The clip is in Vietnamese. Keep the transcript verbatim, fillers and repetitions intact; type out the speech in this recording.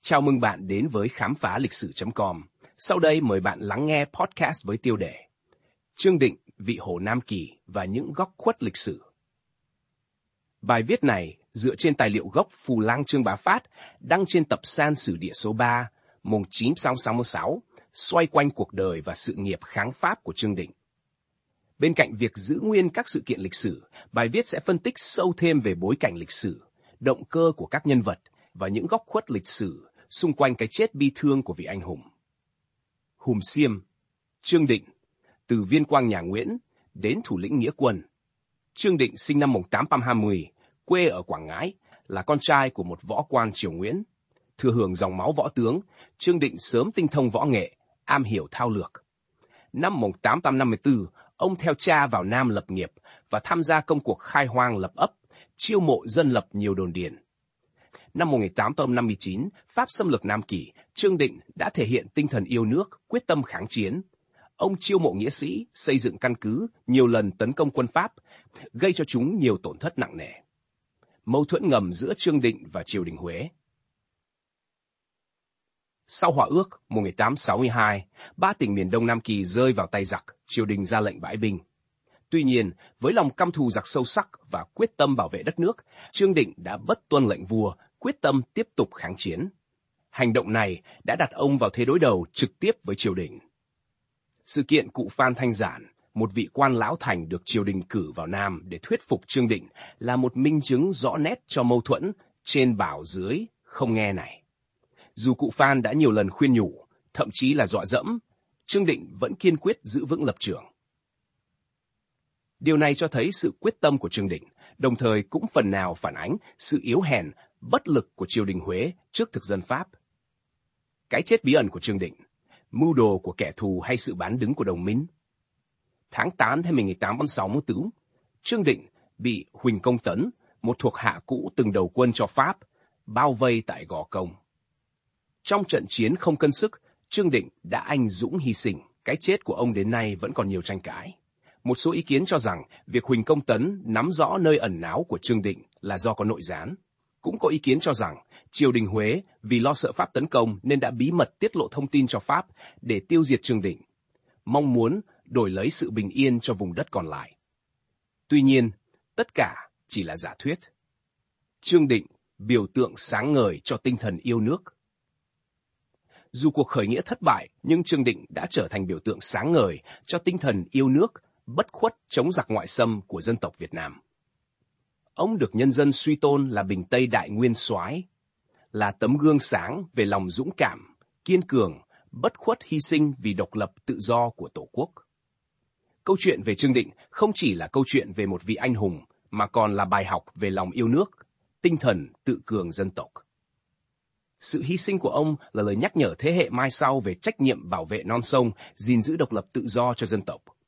Chào mừng bạn đến với khám phá lịch sử chấm com. Sau đây mời bạn lắng nghe podcast với tiêu đề Trương Định, vị Hồ Nam Kỳ và những góc khuất lịch sử. Bài viết này dựa trên tài liệu gốc Phù Lang Trương Bá Phát đăng trên tập San Sử Địa số ba, một nghìn chín trăm sáu mươi sáu, xoay quanh cuộc đời và sự nghiệp kháng Pháp của Trương Định. Bên cạnh việc giữ nguyên các sự kiện lịch sử, bài viết sẽ phân tích sâu thêm về bối cảnh lịch sử, động cơ của các nhân vật và những góc khuất lịch sử xung quanh cái chết bi thương của vị anh hùng. Hùm Xiêm, Trương Định, từ viên quang nhà Nguyễn đến thủ lĩnh nghĩa quân. Trương Định sinh năm một nghìn tám trăm hai mươi, quê ở Quảng Ngãi, là con trai của một võ quan triều Nguyễn. Thừa hưởng dòng máu võ tướng, Trương Định sớm tinh thông võ nghệ, am hiểu thao lược. Năm một nghìn tám trăm năm mươi tư, ông theo cha vào Nam lập nghiệp và tham gia công cuộc khai hoang lập ấp, chiêu mộ dân lập nhiều đồn điền. Năm một nghìn tám trăm năm mươi chín, Pháp xâm lược Nam Kỳ, Trương Định đã thể hiện tinh thần yêu nước, quyết tâm kháng chiến. Ông chiêu mộ nghĩa sĩ, xây dựng căn cứ, nhiều lần tấn công quân Pháp, gây cho chúng nhiều tổn thất nặng nề. Mâu thuẫn ngầm giữa Trương Định và triều đình Huế. Sau Hòa ước một nghìn tám trăm sáu mươi hai, ba tỉnh miền Đông Nam Kỳ rơi vào tay giặc, triều đình ra lệnh bãi binh. Tuy nhiên, với lòng căm thù giặc sâu sắc và quyết tâm bảo vệ đất nước, Trương Định đã bất tuân lệnh vua, quyết tâm tiếp tục kháng chiến. Hành động này đã đặt ông vào thế đối đầu trực tiếp với triều đình. Sự kiện cụ Phan Thanh Giản, một vị quan lão thành được triều đình cử vào Nam để thuyết phục Trương Định, là một minh chứng rõ nét cho mâu thuẫn trên bảo dưới không nghe này. Dù cụ Phan đã nhiều lần khuyên nhủ, thậm chí là dọa dẫm, Trương Định vẫn kiên quyết giữ vững lập trường. Điều này cho thấy sự quyết tâm của Trương Định, đồng thời cũng phần nào phản ánh sự yếu hèn, bất lực của triều đình Huế trước thực dân Pháp. Cái chết bí ẩn của Trương Định, mưu đồ của kẻ thù hay sự bán đứng của đồng minh. Tháng tám năm một nghìn tám trăm sáu mươi tư, Trương Định bị Huỳnh Công Tấn, một thuộc hạ cũ từng đầu quân cho Pháp, bao vây tại Gò Công. Trong trận chiến không cân sức, Trương Định đã anh dũng hy sinh. Cái chết của ông đến nay vẫn còn nhiều tranh cãi. Một số ý kiến cho rằng việc Huỳnh Công Tấn nắm rõ nơi ẩn náu của Trương Định là do có nội gián. Cũng có ý kiến cho rằng triều đình Huế vì lo sợ Pháp tấn công nên đã bí mật tiết lộ thông tin cho Pháp để tiêu diệt Trương Định, mong muốn đổi lấy sự bình yên cho vùng đất còn lại. Tuy nhiên, tất cả chỉ là giả thuyết. Trương Định, biểu tượng sáng ngời cho tinh thần yêu nước. Dù cuộc khởi nghĩa thất bại, nhưng Trương Định đã trở thành biểu tượng sáng ngời cho tinh thần yêu nước, bất khuất chống giặc ngoại xâm của dân tộc Việt Nam. Ông được nhân dân suy tôn là Bình Tây Đại Nguyên Soái, là tấm gương sáng về lòng dũng cảm, kiên cường, bất khuất hy sinh vì độc lập tự do của Tổ quốc. Câu chuyện về Trương Định không chỉ là câu chuyện về một vị anh hùng, mà còn là bài học về lòng yêu nước, tinh thần tự cường dân tộc. Sự hy sinh của ông là lời nhắc nhở thế hệ mai sau về trách nhiệm bảo vệ non sông, gìn giữ độc lập tự do cho dân tộc.